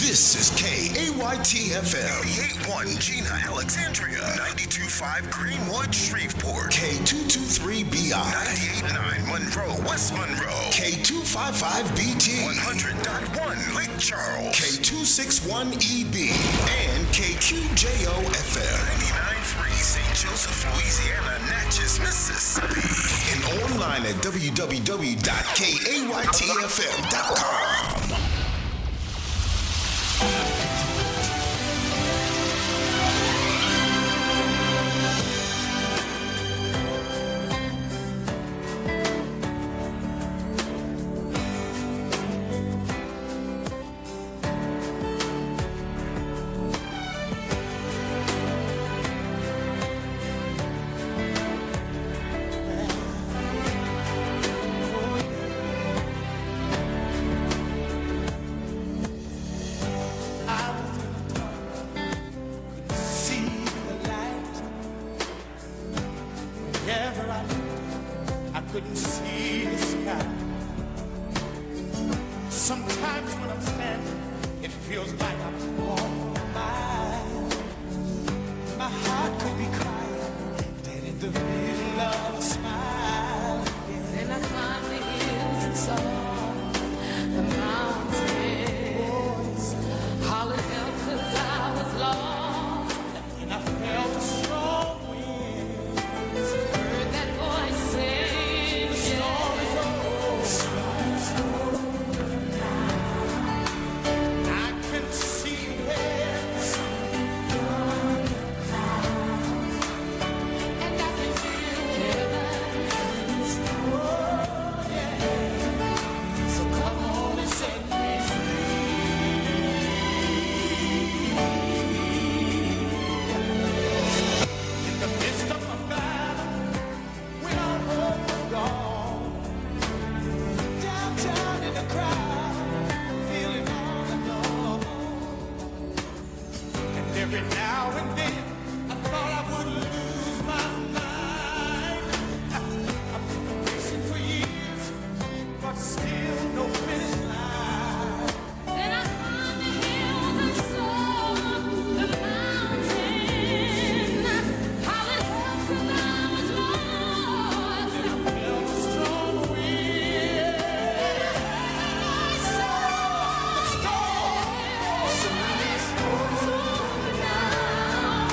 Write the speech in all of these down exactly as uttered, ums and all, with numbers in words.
This is K A Y T F M. eighty-eight point one Gina, Alexandria. ninety-two point five Greenwood, Shreveport. K two twenty-three B I. ninety-eight point nine Monroe, West Monroe. K two fifty-five B T. one hundred point one Lake Charles. K two sixty-one E B. And K Q J O F M. ninety-nine point three Saint Joseph, Louisiana, Natchez, Mississippi. And online at w w w dot k a y t f m dot com. Now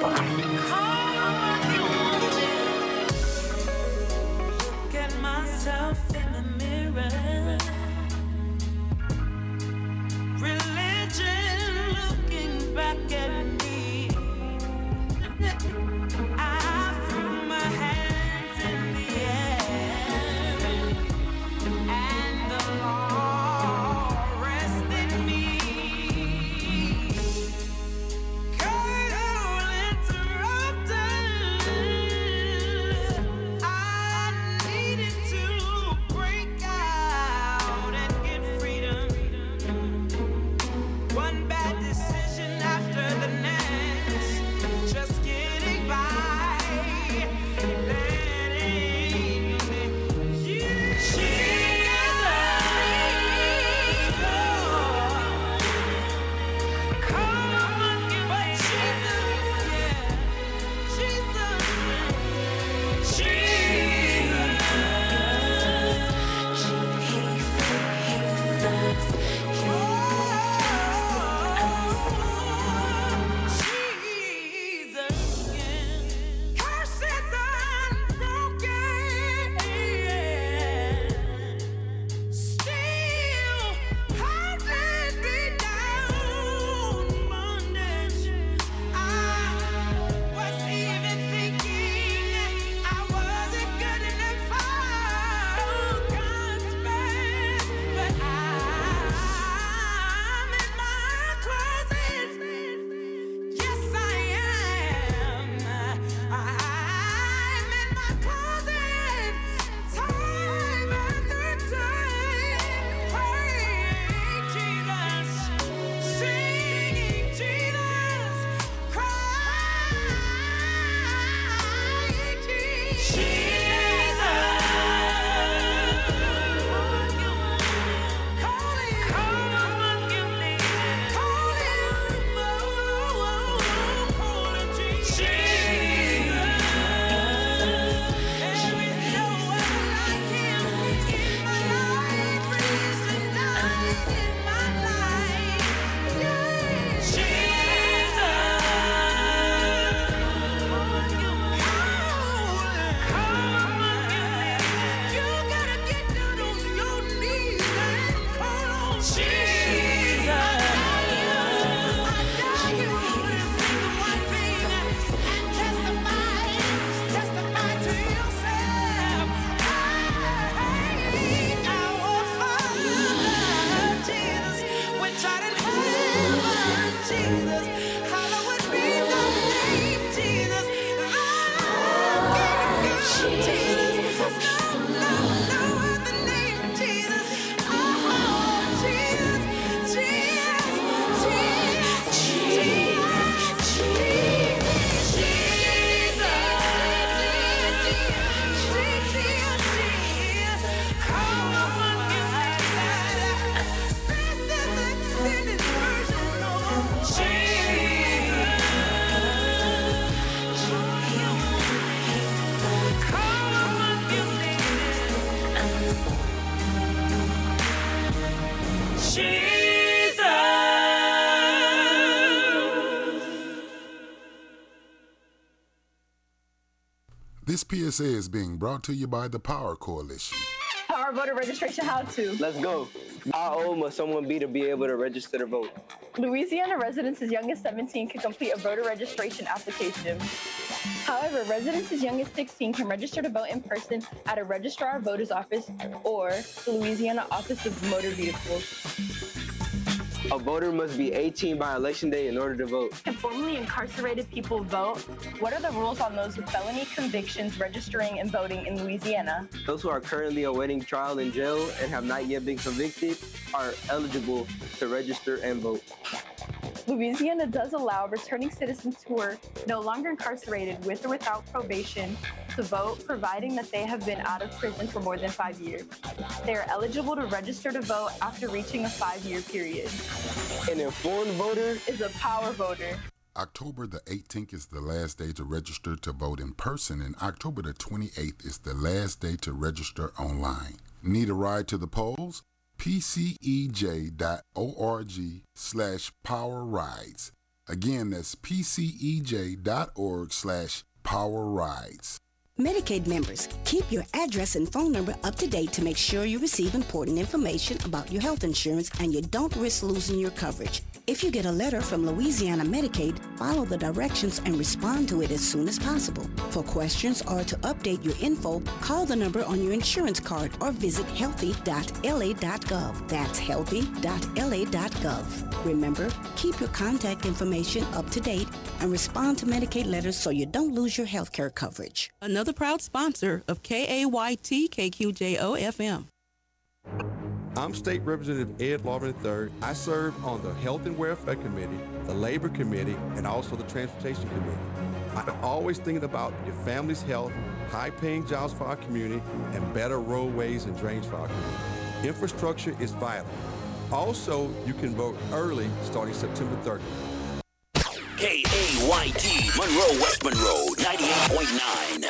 Look at myself in the mirror. Religion looking back at me. I threw my hands in the air, and the law rested me. Girl interrupted. I needed to break out and get freedom. One bad decision after the next, just getting by, letting you. Jesus, come on, give me Jesus, yeah, Jesus, Jesus, Jesus, yeah. Curses unbroken, still holding me down, bondage. I was even thinking I wasn't good enough for God's best, but I'm in my closet. Yes, I am. I'm in my closet, time after time, praying Jesus, singing Jesus, crying Jesus. Jesus, hallowed be thy name, Jesus. I give you Jesus. No, no, no other name, Jesus. Oh, Jesus, Jesus, Jesus, Jesus, Jesus. Come on, give me that. This is the extended version of Jesus. Come on, give me Jesus. This P S A is being brought to you by the Power Coalition. Power voter registration how to. Let's go. How old must someone be to be able to register to vote? Louisiana residents as young as seventeen can complete a voter registration application. However, residents as young as sixteen can register to vote in person at a registrar of voters office or the Louisiana Office of Motor Vehicles. A voter must be eighteen by election day in order to vote. Can formerly incarcerated people vote? What are the rules on those with felony convictions registering and voting in Louisiana? Those who are currently awaiting trial in jail and have not yet been convicted are eligible to register and vote. Louisiana does allow returning citizens who are no longer incarcerated with or without probation to vote, providing that they have been out of prison for more than five years. They are eligible to register to vote after reaching a five-year period. An informed voter is a power voter. October the eighteenth is the last day to register to vote in person, and October the twenty-eighth is the last day to register online. Need a ride to the polls? P C E J dot org slash power rides. Again, that's pcej.org slash power rides. Medicaid members, keep your address and phone number up to date to make sure you receive important information about your health insurance and you don't risk losing your coverage. If you get a letter from Louisiana Medicaid, follow the directions and respond to it as soon as possible. For questions or to update your info, call the number on your insurance card or visit healthy dot l a dot gov. That's healthy dot l a dot gov. Remember, keep your contact information up to date and respond to Medicaid letters so you don't lose your health care coverage. Another proud sponsor of K A Y T K Q J O F M. I'm State Representative Ed Larvin the third. I serve on the Health and Welfare Committee, the Labor Committee, and also the Transportation Committee. I'm always thinking about your family's health, high-paying jobs for our community, and better roadways and drains for our community. Infrastructure is vital. Also, you can vote early starting September thirtieth. K A Y T, Monroe, West Monroe, ninety-eight point nine.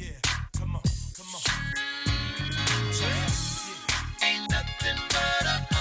Ain't nothing but a